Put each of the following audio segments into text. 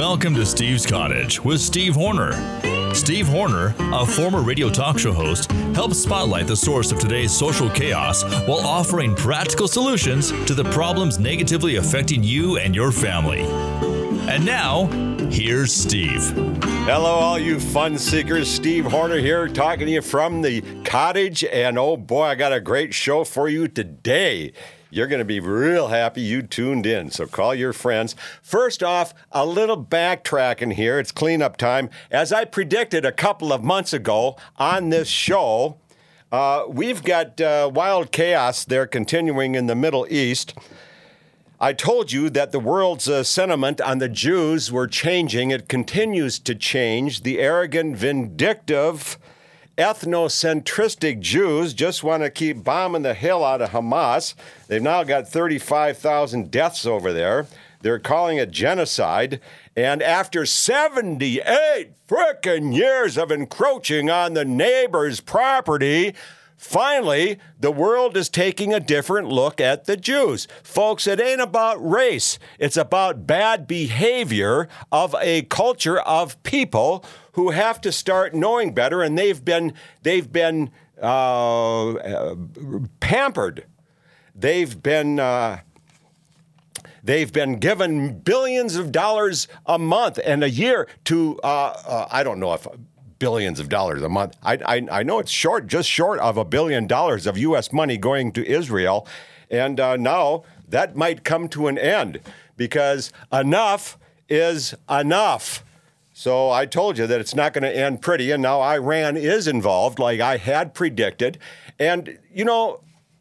Welcome to Steve's Cottage with Steve Horner. Steve Horner, a former radio talk show host, helps spotlight the source of today's social chaos while offering practical solutions to the problems negatively affecting you and your family. And now, here's Steve. Hello, all you fun seekers. Steve Horner here, talking to you from the cottage. And oh boy, I got a great show for you today. You're going to be real happy you tuned in, so call your friends. First off, a little backtracking here. It's cleanup time. As I predicted a couple of months ago on this show, we've got wild chaos there continuing in the Middle East. I told you that the world's sentiment on the Jews were changing. It continues to change. The arrogant, vindictive, ethnocentristic Jews just want to keep bombing the hell out of Hamas. They've now got 35,000 deaths over there. They're calling it genocide. And after 78 frickin' years of encroaching on the neighbor's property, finally, the world is taking a different look at the Jews. Folks, it ain't about race. It's about bad behavior of a culture of people who have to start knowing better, and they've been pampered. They've been given billions of dollars a month and a year to I don't know if billions of dollars a month. I know it's just short of $1 billion of U.S. money going to Israel, and now that might come to an end because enough is enough. So I told you that it's not going to end pretty, and now Iran is involved like I had predicted. And, you know,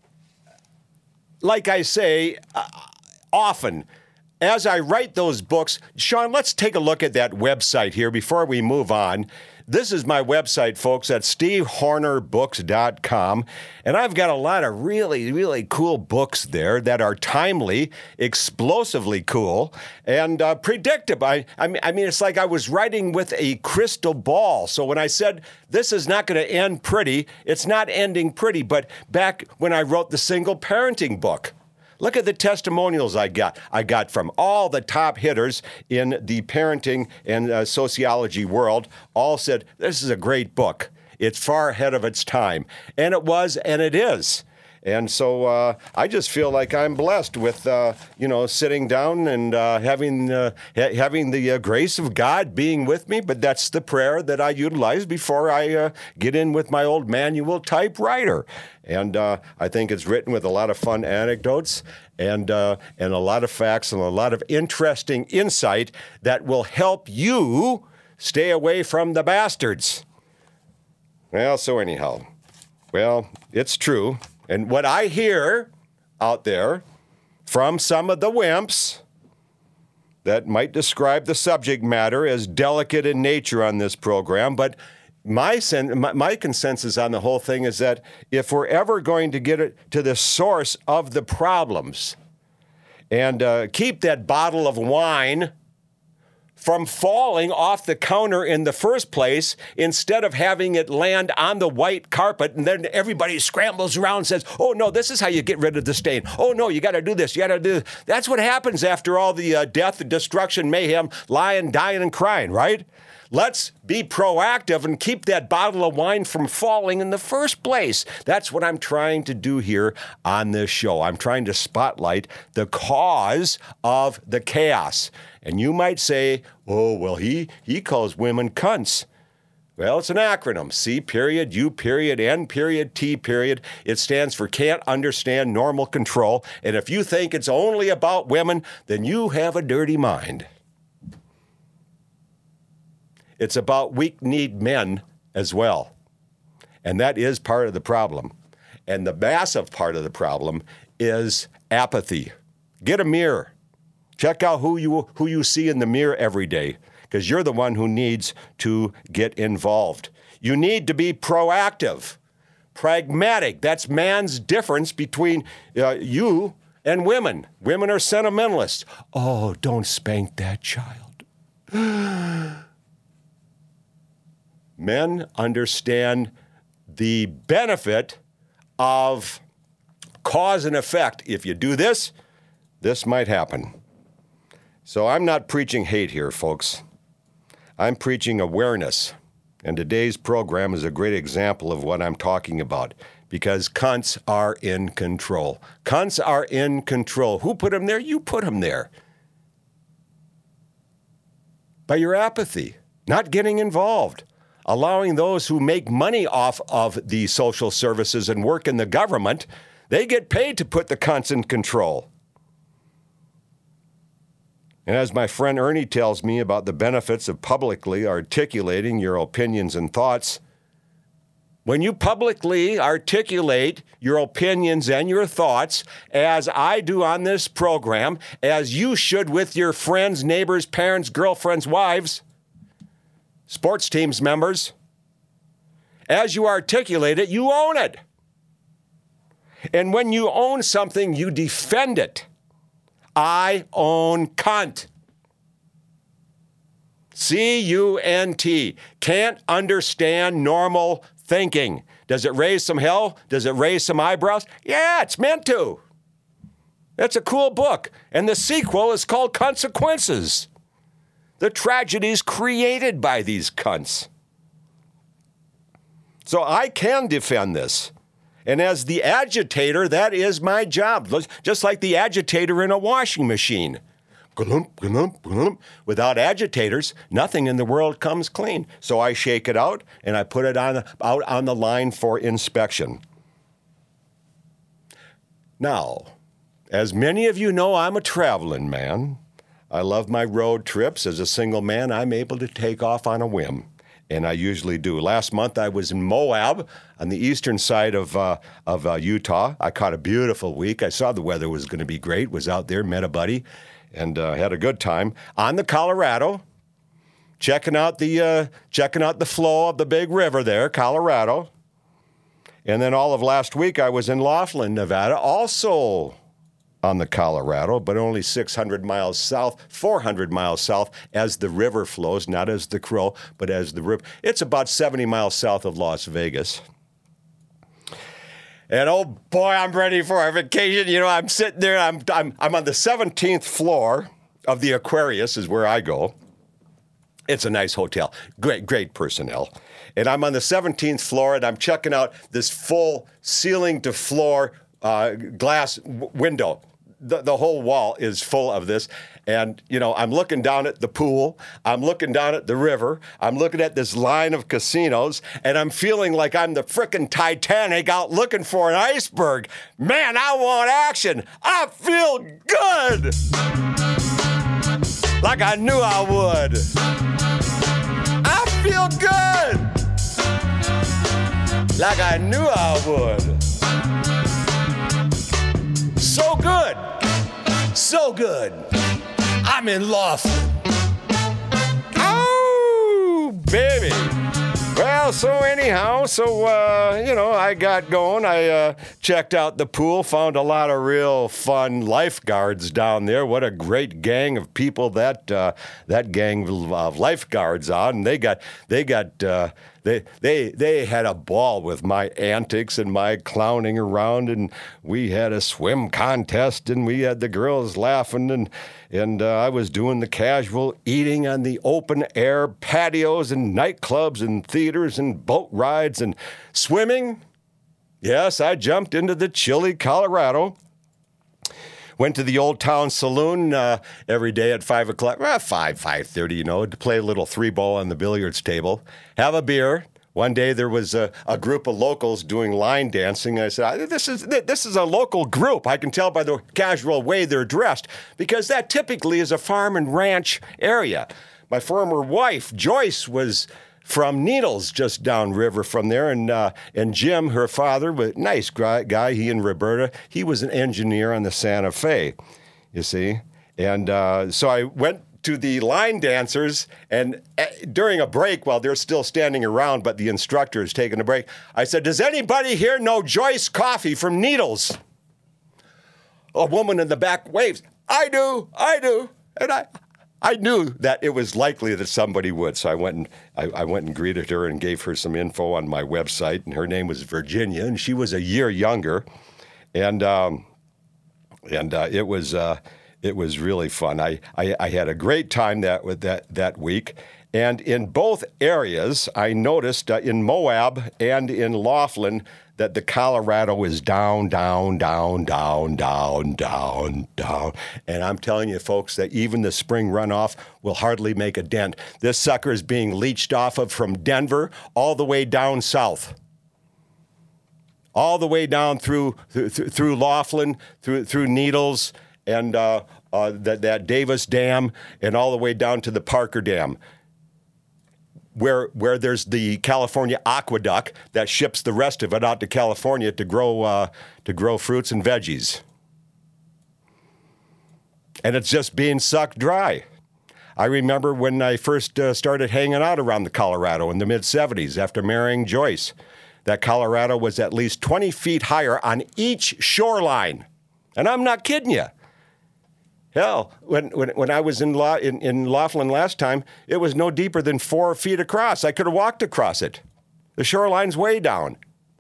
like I say often, as I write those books, Sean, let's take a look at that website here before we move on. This is my website, folks, at stevehornerbooks.com, and I've got a lot of really, really cool books there that are timely, explosively cool, and predictable. I mean, it's like I was writing with a crystal ball. So when I said this is not going to end pretty, it's not ending pretty. But back when I wrote the single parenting book, look at the testimonials I got. I got from all the top hitters in the parenting and sociology world. All said, this is a great book. It's far ahead of its time. And it was, and it is. And so I just feel like I'm blessed with, sitting down and having the grace of God being with me. But that's the prayer that I utilize before I get in with my old manual typewriter. And I think it's written with a lot of fun anecdotes and a lot of facts and a lot of interesting insight that will help you stay away from the bastards. Well, so anyhow, it's true. And what I hear out there from some of the wimps that might describe the subject matter as delicate in nature on this program, but my consensus on the whole thing is that if we're ever going to get it to the source of the problems and keep that bottle of wine from falling off the counter in the first place, instead of having it land on the white carpet, and then everybody scrambles around and says, oh, no, this is how you get rid of the stain. Oh, no, you got to do this. You got to do this. That's what happens after all the death, destruction, mayhem, lying, dying, and crying, right? Let's be proactive and keep that bottle of wine from falling in the first place. That's what I'm trying to do here on this show. I'm trying to spotlight the cause of the chaos. And you might say, oh, well, he calls women cunts. Well, it's an acronym. C period, U period, N period, T period. It stands for can't understand normal control. And if you think it's only about women, then you have a dirty mind. It's about weak-kneed men as well. And that is part of the problem. And the massive part of the problem is apathy. Get a mirror. Check out who you see in the mirror every day, because you're the one who needs to get involved. You need to be proactive, pragmatic. That's man's difference between you and women. Women are sentimentalists. Oh, don't spank that child. Men understand the benefit of cause and effect. If you do this, this might happen. So I'm not preaching hate here, folks. I'm preaching awareness. And today's program is a great example of what I'm talking about, because cunts are in control. Cunts are in control. Who put them there? You put them there. By your apathy, not getting involved, allowing those who make money off of the social services and work in the government, they get paid to put the cunts in control. And as my friend Ernie tells me about the benefits of publicly articulating your opinions and thoughts, when you publicly articulate your opinions and your thoughts, as I do on this program, as you should with your friends, neighbors, parents, girlfriends, wives, sports teams members, as you articulate it, you own it. And when you own something, you defend it. I own cunt. C-U-N-T. Can't understand normal thinking. Does it raise some hell? Does it raise some eyebrows? Yeah, it's meant to. That's a cool book. And the sequel is called Consequences. The tragedies created by these cunts. So I can defend this. And as the agitator, that is my job. Just like the agitator in a washing machine. Without agitators, nothing in the world comes clean. So I shake it out, and I put it out on the line for inspection. Now, as many of you know, I'm a traveling man. I love my road trips. As a single man, I'm able to take off on a whim. And I usually do. Last month, I was in Moab on the eastern side of Utah. I caught a beautiful week. I saw the weather was going to be great. Was out there, met a buddy, and had a good time. On the Colorado, checking out the flow of the big river there, Colorado. And then all of last week, I was in Laughlin, Nevada, also on the Colorado, but only 600 miles south, 400 miles south as the river flows, not as the Crow, but as the river. It's about 70 miles south of Las Vegas. And oh boy, I'm ready for a vacation. You know, I'm sitting there, I'm on the 17th floor of the Aquarius is where I go. It's a nice hotel, great personnel. And I'm on the 17th floor and I'm checking out this full ceiling to floor glass window. The whole wall is full of this. And, you know, I'm looking down at the pool. I'm looking down at the river. I'm looking at this line of casinos. And I'm feeling like I'm the frickin' Titanic out looking for an iceberg. Man, I want action. I feel good. Like I knew I would. I feel good. Like I knew I would. So good. So good. I'm in Laughlin. Oh, baby. Well, so anyhow, I got going. I checked out the pool, found a lot of real fun lifeguards down there. What a great gang of people that gang of lifeguards on. And they had a ball with my antics and my clowning around, and we had a swim contest, and we had the girls laughing, and I was doing the casual eating on the open air patios and nightclubs and theaters and boat rides and swimming. Yes, I jumped into the chilly Colorado. Went to the Old Town Saloon every day at 5 o'clock, 5:30, to play a little three-ball on the billiards table, have a beer. One day there was a group of locals doing line dancing. I said, this is a local group. I can tell by the casual way they're dressed, because that typically is a farm and ranch area. My former wife, Joyce, was from Needles, just downriver from there, and Jim, her father, was a nice guy, he and Roberta, he was an engineer on the Santa Fe, you see. And so I went to the line dancers, and during a break, while they're still standing around, but the instructor is taking a break, I said, does anybody here know Joyce Coffee from Needles? A woman in the back waves, I do. And I knew that it was likely that somebody would, so I went and greeted her and gave her some info on my website, and her name was Virginia, and she was a year younger, and it was It was really fun. I had a great time that week. And in both areas, I noticed in Moab and in Laughlin that the Colorado is down, down, down, down, down, down, down. And I'm telling you, folks, that even the spring runoff will hardly make a dent. This sucker is being leached off of from Denver all the way down south. All the way down through Laughlin, through Needles, and that Davis Dam, and all the way down to the Parker Dam, where there's the California Aqueduct that ships the rest of it out to California to grow fruits and veggies. And it's just being sucked dry. I remember when I first started hanging out around the Colorado in the mid-'70s after marrying Joyce. That Colorado was at least 20 feet higher on each shoreline. And I'm not kidding you. Hell, when I was in Laughlin last time, it was no deeper than 4 feet across. I could have walked across it. The shoreline's way down.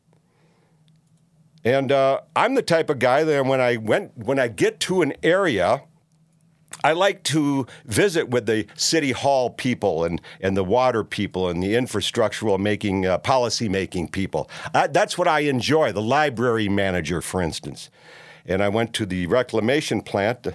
And I'm the type of guy that when I get to an area, I like to visit with the city hall people and the water people and the infrastructural policy making people. That's what I enjoy, the library manager, for instance. And I went to the reclamation plant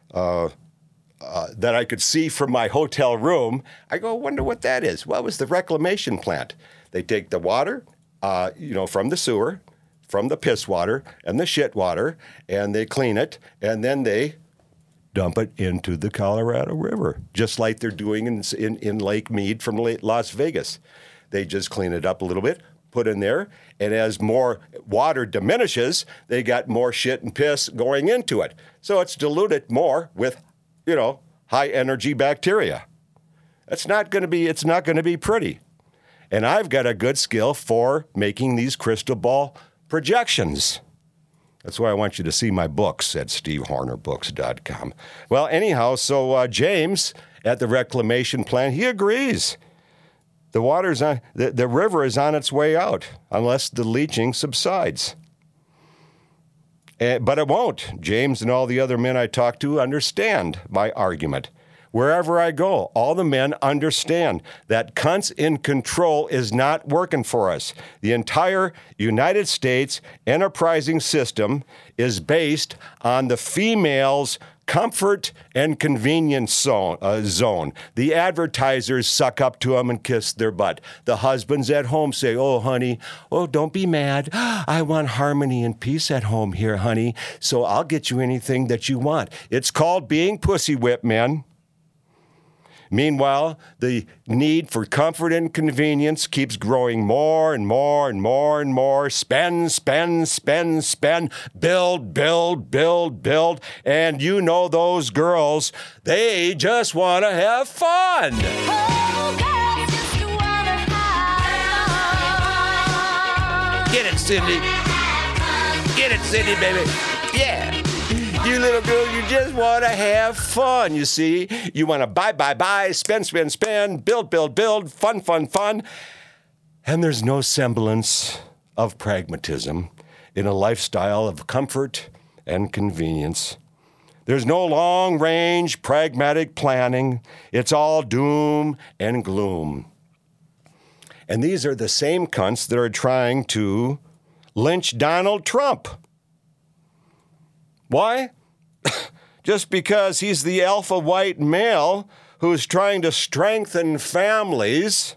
that I could see from my hotel room. I go, wonder what that is. Well, it was the reclamation plant. They take the water, from the sewer, from the piss water and the shit water, and they clean it, and then they dump it into the Colorado River, just like they're doing in Lake Mead from Las Vegas. They just clean it up a little bit, put in there, and as more water diminishes, they got more shit and piss going into it. So it's diluted more with, high energy bacteria. It's not going to be pretty. And I've got a good skill for making these crystal ball projections. That's why I want you to see my books at stevehornerbooks.com. Well, anyhow, so James at the reclamation plant, he agrees. The river is on its way out unless the leaching subsides. But it won't. James and all the other men I talk to understand my argument. Wherever I go, all the men understand that cunts in control is not working for us. The entire United States enterprising system is based on the female's comfort and convenience zone. The advertisers suck up to them and kiss their butt. The husbands at home say, oh, honey, don't be mad. I want harmony and peace at home here, honey, so I'll get you anything that you want. It's called being pussy whipped, men. Meanwhile, the need for comfort and convenience keeps growing more and more and more and more. Spend, spend, spend, spend, build, build, build, build. And you know those girls, they just want to have fun. Oh, girls just wanna have fun. Get it, Cindy. Get it, Cindy, baby. Yeah. You little girl, you just want to have fun, you see. You want to buy, spend, spend, spend, build, build, build, fun, fun, fun. And there's no semblance of pragmatism in a lifestyle of comfort and convenience. There's no long-range pragmatic planning. It's all doom and gloom. And these are the same cunts that are trying to lynch Donald Trump. Why? Just because he's the alpha white male who's trying to strengthen families.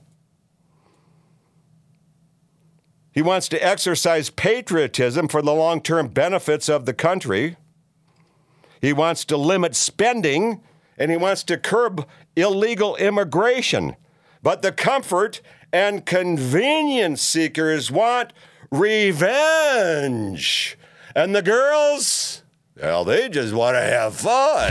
He wants to exercise patriotism for the long-term benefits of the country. He wants to limit spending, and he wants to curb illegal immigration. But the comfort and convenience seekers want revenge. And the girls, well, they just want to have fun.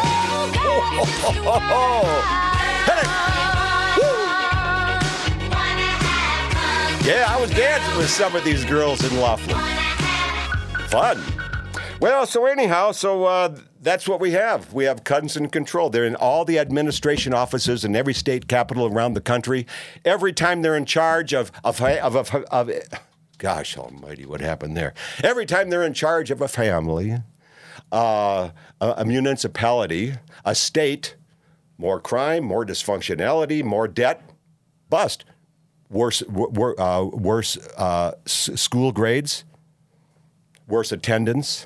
Yeah, I was dancing with some of these girls in Laughlin. Fun. Well, so anyhow, that's what we have. We have cunts in control. They're in all the administration offices in every state capital around the country. Every time they're in charge of gosh almighty, what happened there? Every time they're in charge of a family, a municipality, a state, more crime, more dysfunctionality, more debt, bust. Worse school grades, worse attendance,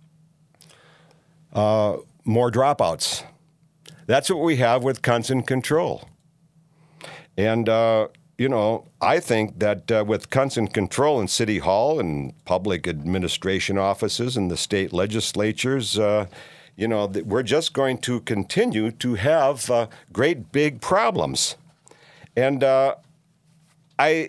more dropouts. That's what we have with cunts in control. And, I think that with cunts in control in City Hall and public administration offices and the state legislatures, we're just going to continue to have great big problems. And I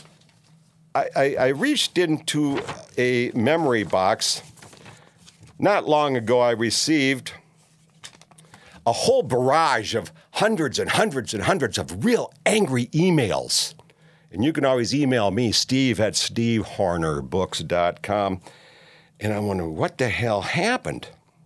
reached into a memory box. Not long ago, I received a whole barrage of hundreds and hundreds and hundreds of real angry emails. And you can always email me, steve@stevehornerbooks.com. And I wonder, what the hell happened?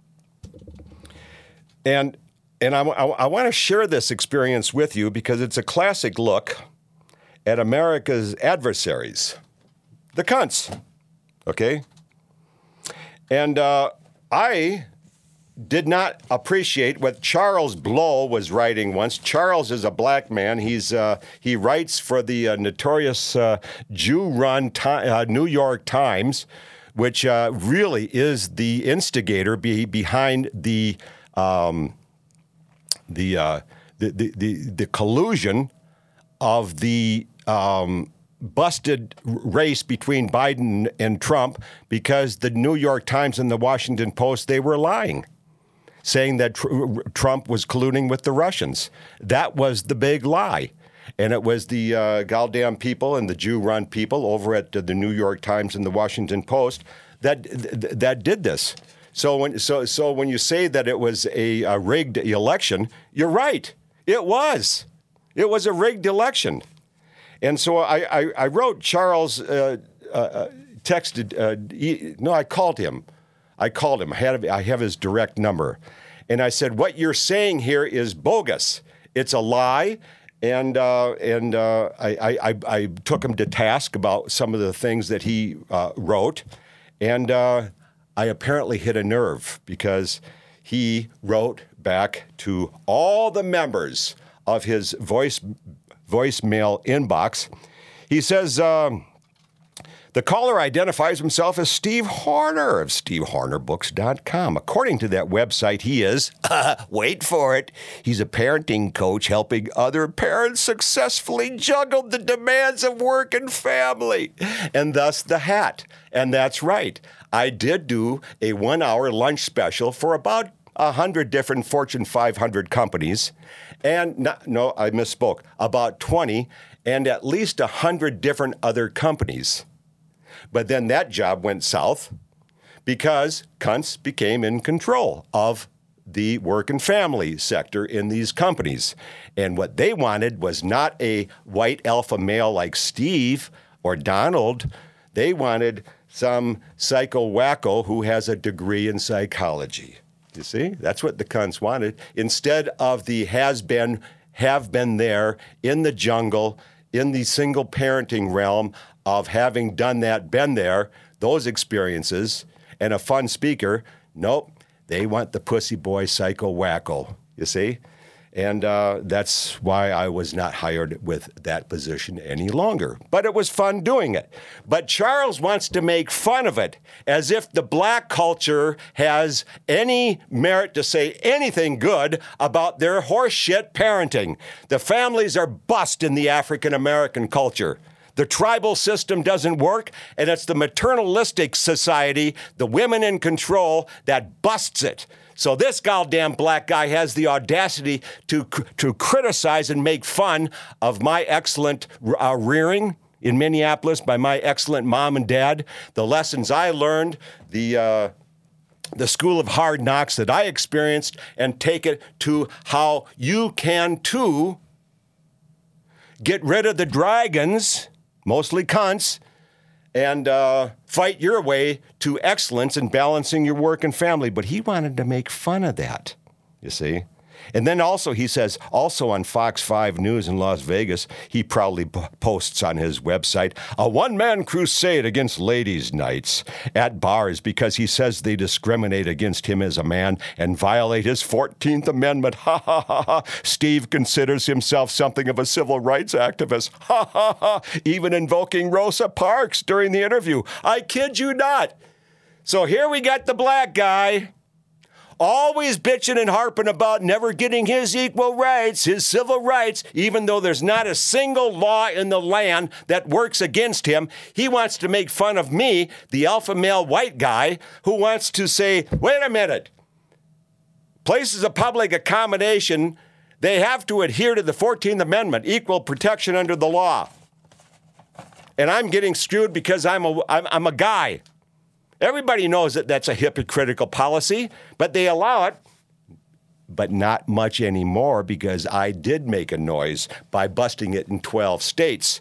And I want to share this experience with you because it's a classic look at America's adversaries, the cunts, okay? And I did not appreciate what Charles Blow was writing once. Charles is a black man. He writes for the notorious Jew-run New York Times, which really is the instigator behind the collusion of the busted race between Biden and Trump, because the New York Times and the Washington Post, they were lying, saying that Trump was colluding with the Russians. That was the big lie. And it was the goddamn people and the Jew-run people over at the New York Times and the Washington Post that did this. So when you say that it was a rigged election, you're right. It was. It was a rigged election. And so I wrote Charles, I called him. I have his direct number. And I said, what you're saying here is bogus. It's a lie. And I took him to task about some of the things that he wrote. And I apparently hit a nerve, because he wrote back to all the members of his voicemail inbox. He says, the caller identifies himself as Steve Horner of SteveHornerBooks.com. According to that website, he is, wait for it, he's a parenting coach helping other parents successfully juggle the demands of work and family, and thus the hat. And that's right. I did do a 1-hour lunch special for about 100 different Fortune 500 companies. And I misspoke, about 20 and at least 100 different other companies. But then that job went south because cunts became in control of the work and family sector in these companies. And what they wanted was not a white alpha male like Steve or Donald. They wanted some psycho wacko who has a degree in psychology. You see, that's what the cunts wanted. Instead of the have been there in the jungle, in the single parenting realm of having done that, been there, those experiences, and a fun speaker, nope, they want the pussy boy psycho wacko, you see? And that's why I was not hired with that position any longer. But it was fun doing it. But Charles wants to make fun of it, as if the black culture has any merit to say anything good about their horseshit parenting. The families are bust in the African American culture. The tribal system doesn't work, and it's the maternalistic society, the women in control, that busts it. So this goddamn black guy has the audacity to criticize and make fun of my excellent rearing in Minneapolis by my excellent mom and dad, the lessons I learned, the school of hard knocks that I experienced, and take it to how you can too get rid of the dragons, mostly cunts, and fight your way to excellence in balancing your work and family. But he wanted to make fun of that, you see. And then also, he says, also on Fox 5 News in Las Vegas, he proudly posts on his website, a one-man crusade against ladies' nights at bars because he says they discriminate against him as a man and violate his 14th Amendment. Ha, ha, ha, ha. Steve considers himself something of a civil rights activist. Ha, ha, ha. Even invoking Rosa Parks during the interview. I kid you not. So here we got the black guy, always bitching and harping about never getting his equal rights, his civil rights, even though there's not a single law in the land that works against him. He wants to make fun of me, the alpha male white guy, who wants to say, wait a minute, places of public accommodation, they have to adhere to the 14th Amendment, equal protection under the law. And I'm getting screwed because I'm a guy. Everybody knows that that's a hypocritical policy, but they allow it, but not much anymore because I did make a noise by busting it in 12 states.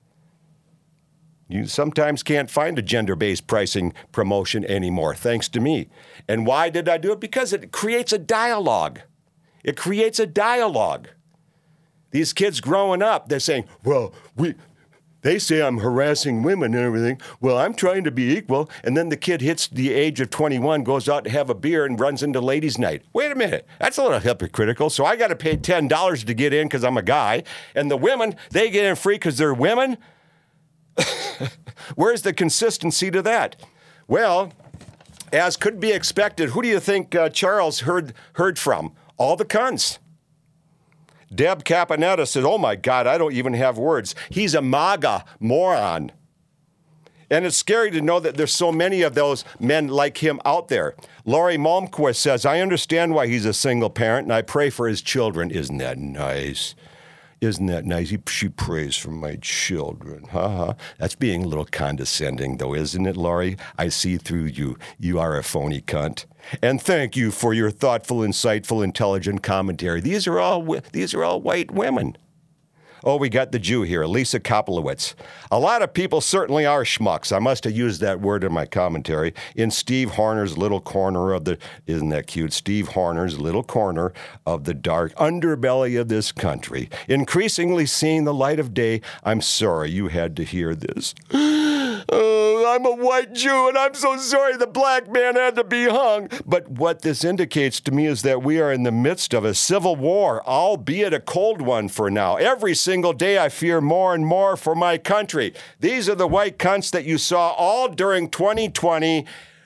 You sometimes can't find a gender-based pricing promotion anymore, thanks to me. And why did I do it? Because it creates a dialogue. It creates a dialogue. These kids growing up, they're saying, well, they say I'm harassing women and everything. Well, I'm trying to be equal. And then the kid hits the age of 21, goes out to have a beer and runs into ladies' night. Wait a minute. That's a little hypocritical. So I got to pay $10 to get in because I'm a guy. And the women, they get in free because they're women? Where's the consistency to that? Well, as could be expected, who do you think Charles heard from? All the cunts. Deb Caponetta said, oh, my God, I don't even have words. He's a MAGA moron. And it's scary to know that there's so many of those men like him out there. Lori Malmquist says, I understand why he's a single parent, and I pray for his children. Isn't that nice? Isn't that nice? She prays for my children. That's being a little condescending, though, isn't it, Laurie? I see through you. You are a phony cunt. And thank you for your thoughtful, insightful, intelligent commentary. These are all white women. Oh, we got the Jew here, Lisa Koplowitz. A lot of people certainly are schmucks. I must have used that word in my commentary. In Steve Horner's little corner of the, isn't that cute? Steve Horner's little corner of the dark underbelly of this country. Increasingly seeing the light of day. I'm sorry you had to hear this. I'm a white Jew, and I'm so sorry the black man had to be hung. But what this indicates to me is that we are in the midst of a civil war, albeit a cold one for now. Every single day I fear more and more for my country. These are the white cunts that you saw all during 2020,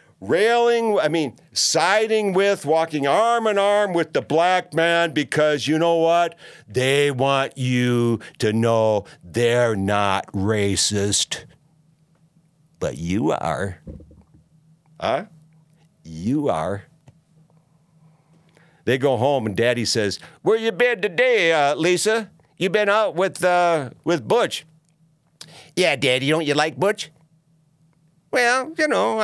siding with, walking arm in arm with the black man because you know what? They want you to know they're not racist. But you are. Huh? You are. They go home and Daddy says, where you been today, Lisa? You been out with Butch? Yeah, Daddy, don't you like Butch? Well,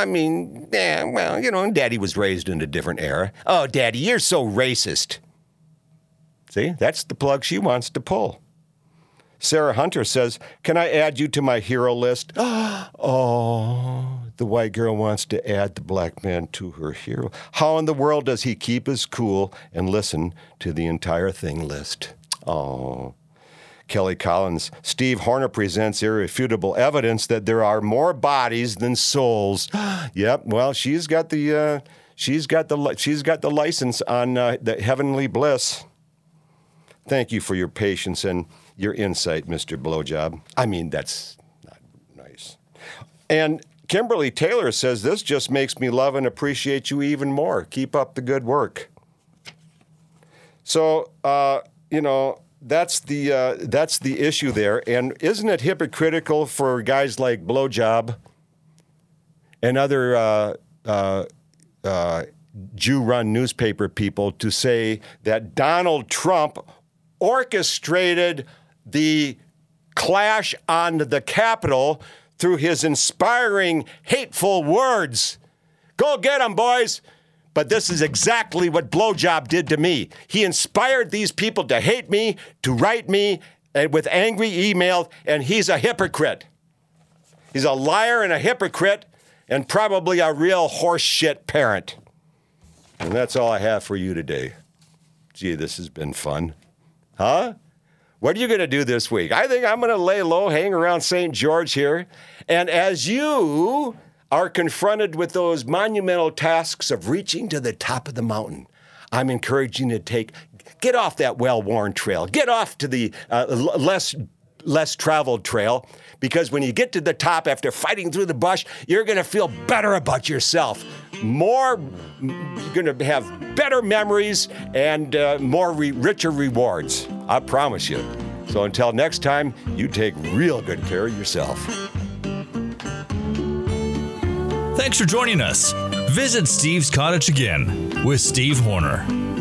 Daddy was raised in a different era. Oh, Daddy, you're so racist. See, that's the plug she wants to pull. Sarah Hunter says, can I add you to my hero list? Oh, the white girl wants to add the black man to her hero. How in the world does he keep his cool and listen to the entire thing list? Oh. Kelly Collins, Steve Horner presents irrefutable evidence that there are more bodies than souls. Yep, well, she's got the license on the heavenly bliss. Thank you for your patience and your insight, Mr. Blowjob. That's not nice. And Kimberly Taylor says, this just makes me love and appreciate you even more. Keep up the good work. So, that's the issue there. And isn't it hypocritical for guys like Blowjob and other Jew-run newspaper people to say that Donald Trump orchestrated the clash on the Capitol through his inspiring, hateful words? Go get him, boys. But this is exactly what Blowjob did to me. He inspired these people to hate me, to write me with angry emails, and he's a hypocrite. He's a liar and a hypocrite and probably a real horseshit parent. And that's all I have for you today. Gee, this has been fun. Huh? What are you going to do this week? I think I'm going to lay low, hang around St. George here. And as you are confronted with those monumental tasks of reaching to the top of the mountain, I'm encouraging you to get off that well-worn trail. Get off to the less traveled trail, because when you get to the top after fighting through the bush, you're going to feel better about yourself. You're going to have better memories and richer rewards. I promise you. So until next time, you take real good care of yourself. Thanks for joining us. Visit Steve's Cottage again with Steve Horner.